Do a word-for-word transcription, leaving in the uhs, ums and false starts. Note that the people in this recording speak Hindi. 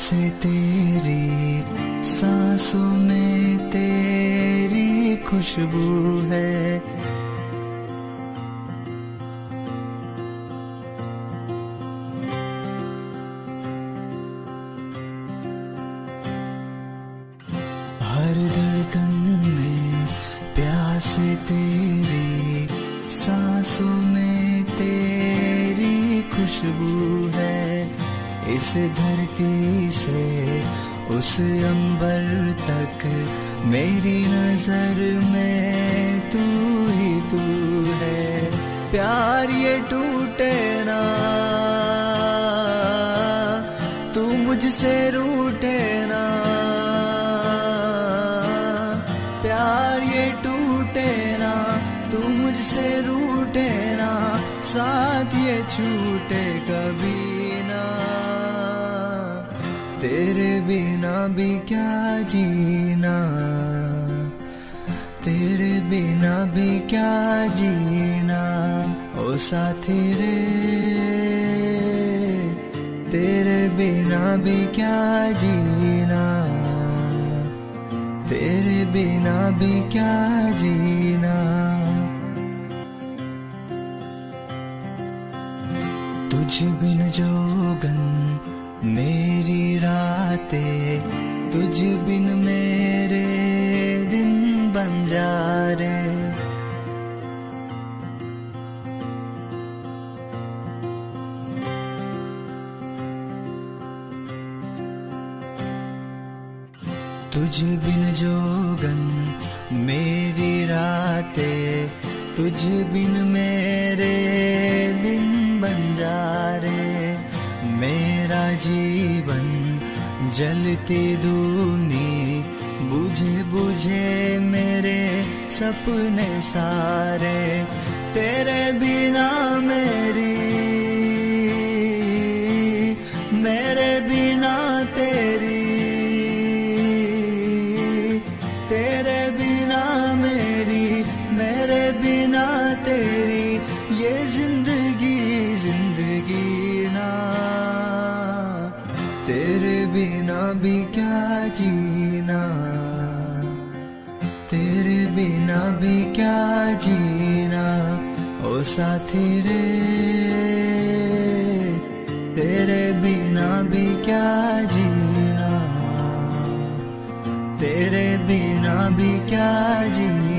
से तेरी, सांसों में तेरी खुशबू है। हर धड़कन में प्यास तेरी, सांसों में तेरी खुशबू है। इस धरती से उस अंबर तक मेरी नजर में तू ही तू है। प्यार ये टूटे ना, तू मुझसे रूठे ना। प्यार ये टूटे ना, तू मुझसे रूठे ना। साथ ये छूटे कभी ना। तेरे बिना भी क्या जीना, तेरे बिना भी क्या जीना। ओ साथी रे, तेरे बिना भी क्या जीना, तेरे बिना भी क्या जीना। तुझ बिन जोगन मेरी रातें, तुझ बिन मेरे दिन बन जा रे। तुझ बिन जोगन मेरी रातें, तुझ बिन मेरे दिन बन जा रे। मेरा जीवन जलती धूनी, बुझे बुझे मेरे सपने सारे। तेरे बिना मेरी, मेरे बिना तेरी। तेरे बिना मेरी, मेरे बिना तेरी। ये जिंदगी जिंदगी ना। तेरे बिना भी क्या जीना, तेरे बिना भी क्या जीना। ओ साथी रे, तेरे बिना भी क्या जीना, तेरे बिना भी क्या जीना।